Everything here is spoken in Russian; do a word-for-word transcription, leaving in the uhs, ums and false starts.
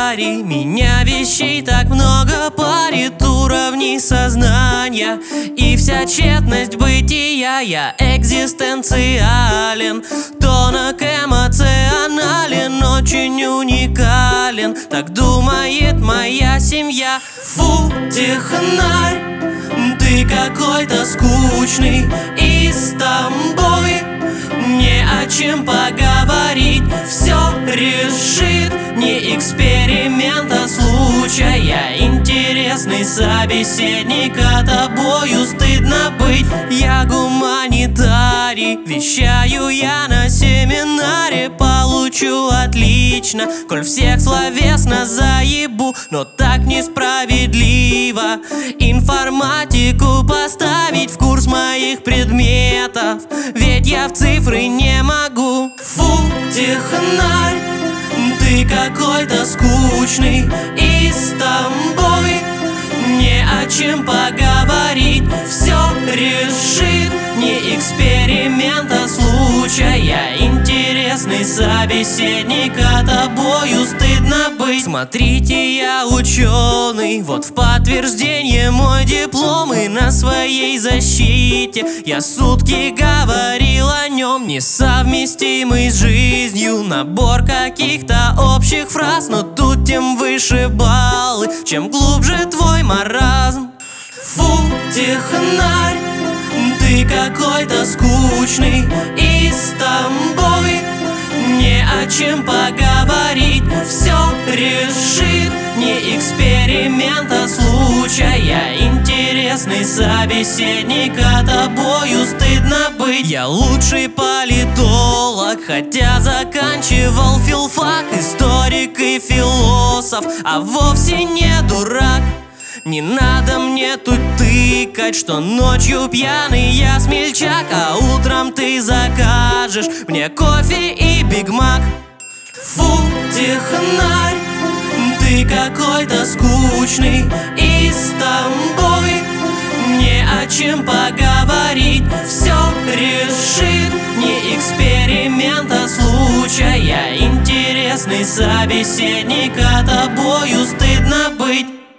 паре меня вещей так много парит уровней сознания. И вся тщетность бытия, я экзистенциален, тонок эмоционален, очень уникален. Так думает моя семья. Фу, технарь, ты какой-то скучный, и с тобой не о чем поговорить. Все решит не эксперимент, а случая. Интересный собеседник, а тобою стыдно быть. Я гуманитарий, вещаю я на семинаре, получу отлично, коль всех словесно заебу. Но так несправедливо информатику поставить в курс моих предметов, ведь я в цифры не могу. Фу, технарь, ты какой-то скучный, и с тобой не о чем поговорить. Все решит не эксперимент, а случая. Интересный собеседник, а тобою стыдно быть. Смотрите, я ученый, вот в подтверждение мой диплом, и на своей защите я сутки говорил о нем. Несовместимый с жизнью набор каких-то общих фраз, но тут тем выше баллы, чем глубже твой маразм. Фу, технарь, ты какой-то скучный, и с тобой не о чем поговорить. Все решит не эксперимент, а случая. Интересный собеседник, а тобою стыдно быть. Я лучший политолог, хотя заканчивал филфак, историк и философ, а вовсе не дурак. Не надо мне тут тыкать, что ночью пьяный я смельчак, а утром ты закажешь мне кофе и Биг Мак. Фу, технарь, ты какой-то скучный, и с тобой не о чем поговорить. Все решит не эксперимент, а случая. Интересный собеседник, а тобою стыдно быть.